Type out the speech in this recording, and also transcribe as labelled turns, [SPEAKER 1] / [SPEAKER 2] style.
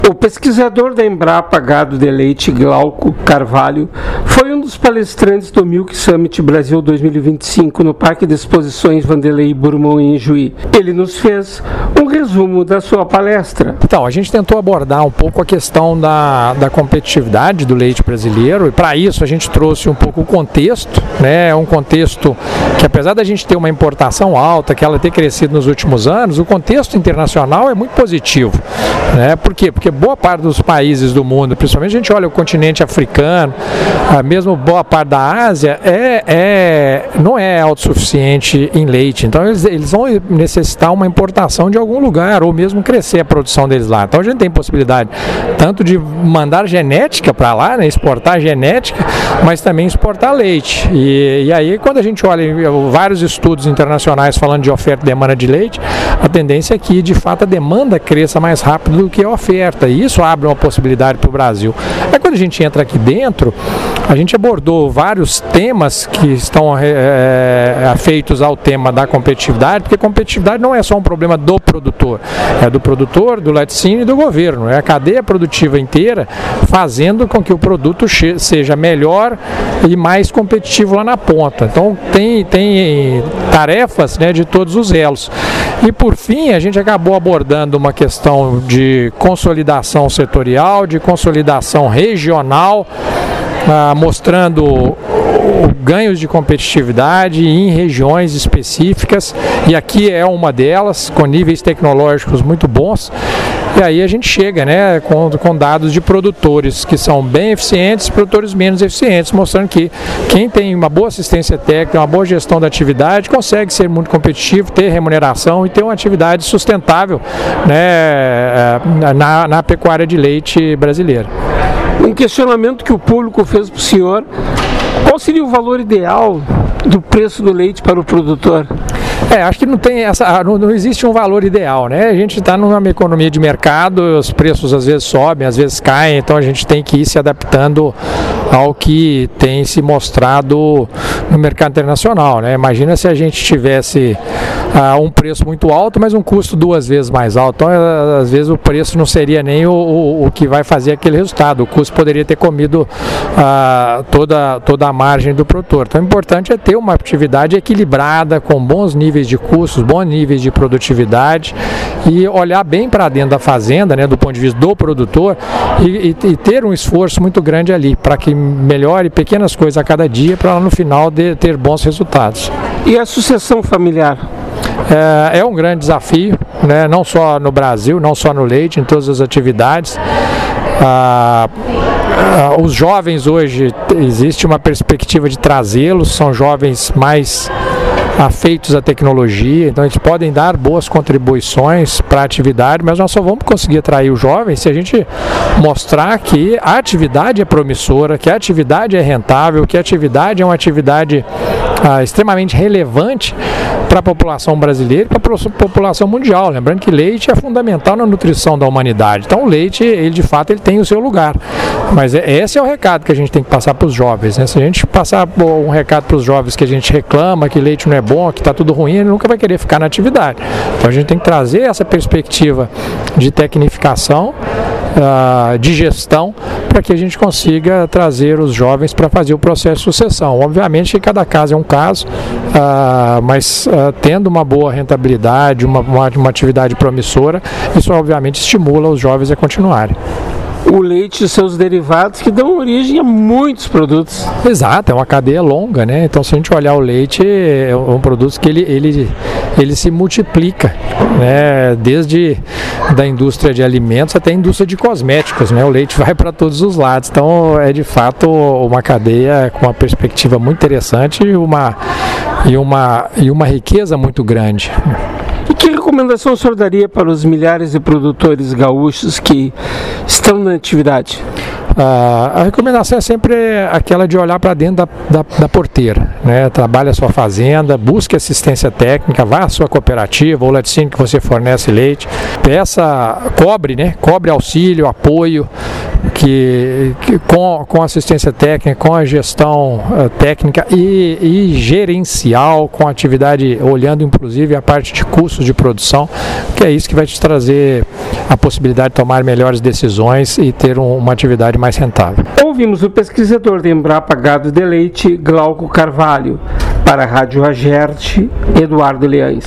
[SPEAKER 1] O pesquisador da Embrapa Gado de Leite, Glauco Carvalho, foi um dos palestrantes do Milk Summit Brasil 2025 no Parque de Exposições Vanderlei Burmão em Juí. Ele nos fez um resumo da sua palestra.
[SPEAKER 2] Então, a gente tentou abordar um pouco a questão da competitividade do leite brasileiro e para isso a gente trouxe um pouco o contexto, né? Um contexto que, apesar da gente ter uma importação alta, que ela ter crescido nos últimos anos, o contexto internacional é muito positivo, né? Por quê? Porque boa parte dos países do mundo, principalmente a gente olha o continente africano, mesmo boa parte da Ásia, não é autossuficiente em leite. Então eles vão necessitar uma importação de algum lugar, ou mesmo crescer a produção deles lá. Então a gente tem possibilidade tanto de mandar genética para lá, né, exportar genética, mas também exportar leite. E aí quando a gente olha vários estudos internacionais falando de oferta e demanda de leite, a tendência é que de fato a demanda cresça mais rápido do que a oferta. E isso abre uma possibilidade para o Brasil. Aí quando a gente entra aqui dentro, a gente abordou vários temas que estão afeitos ao tema da competitividade, porque competitividade não é só um problema do produtor, é do produtor, do laticínio e do governo. É a cadeia produtiva inteira fazendo com que o produto seja melhor e mais competitivo lá na ponta. Então tem tarefas, né, de todos os elos. E por fim, a gente acabou abordando uma questão de consolidação setorial, de consolidação regional, mostrando ganhos de competitividade em regiões específicas, e aqui é uma delas, com níveis tecnológicos muito bons. E aí a gente chega, né, com dados de produtores que são bem eficientes e produtores menos eficientes, mostrando que quem tem uma boa assistência técnica, uma boa gestão da atividade, consegue ser muito competitivo, ter remuneração e ter uma atividade sustentável, né, na pecuária de leite brasileira.
[SPEAKER 1] Um questionamento que o público fez para o senhor: qual seria o valor ideal do preço do leite para o produtor?
[SPEAKER 2] Acho que não existe um valor ideal, né? A gente está numa economia de mercado, os preços às vezes sobem, às vezes caem, então a gente tem que ir se adaptando ao que tem se mostrado no mercado internacional, né? Imagina se a gente tivesse um preço muito alto, mas um custo 2 vezes mais alto. Então, às vezes o preço não seria nem o que vai fazer aquele resultado. O custo poderia ter comido toda a margem do produtor. Então, o importante é ter uma atividade equilibrada, com bons níveis de custos, bons níveis de produtividade, e olhar bem para dentro da fazenda, né, do ponto de vista do produtor, e ter um esforço muito grande ali, para que melhore pequenas coisas a cada dia, para no final ter bons resultados.
[SPEAKER 1] E a sucessão familiar?
[SPEAKER 2] É um grande desafio, né, não só no Brasil, não só no leite, em todas as atividades. Os jovens hoje, existe uma perspectiva de trazê-los, são jovens mais afeitos à tecnologia, então eles podem dar boas contribuições para a atividade, mas nós só vamos conseguir atrair os jovens se a gente mostrar que a atividade é promissora, que a atividade é rentável, que a atividade é uma atividade extremamente relevante para a população brasileira e para a população mundial. Lembrando que leite é fundamental na nutrição da humanidade. Então o leite, ele de fato, ele tem o seu lugar. Mas esse é o recado que a gente tem que passar para os jovens, né? Se a gente passar um recado para os jovens que a gente reclama, que leite não é bom, que está tudo ruim, ele nunca vai querer ficar na atividade. Então a gente tem que trazer essa perspectiva de tecnificação, de gestão, para que a gente consiga trazer os jovens para fazer o processo de sucessão. Obviamente que cada caso é um caso, mas tendo uma boa rentabilidade, uma atividade promissora, isso obviamente estimula os jovens a continuarem.
[SPEAKER 1] O leite e seus derivados que dão origem a muitos produtos.
[SPEAKER 2] Exato, é uma cadeia longa, né? Então, se a gente olhar o leite, é um produto que ele se multiplica, né? Desde da indústria de alimentos até a indústria de cosméticos, né? O leite vai para todos os lados. Então, é de fato uma cadeia com uma perspectiva muito interessante e uma riqueza muito grande.
[SPEAKER 1] E que recomendação o senhor daria para os milhares de produtores gaúchos que estão na atividade?
[SPEAKER 2] A recomendação é sempre aquela de olhar para dentro da porteira, né? Trabalhe a sua fazenda, busque assistência técnica, vá à sua cooperativa ou laticínio que você fornece leite, cobre auxílio, apoio, que com assistência técnica, com a gestão técnica e gerencial, com atividade, olhando inclusive a parte de custos de produção, que é isso que vai te trazer a possibilidade de tomar melhores decisões e ter uma atividade mais rentável.
[SPEAKER 1] Ouvimos o pesquisador da Embrapa Gado de Leite, Glauco Carvalho. Para a Rádio Agerte, Eduardo Leães.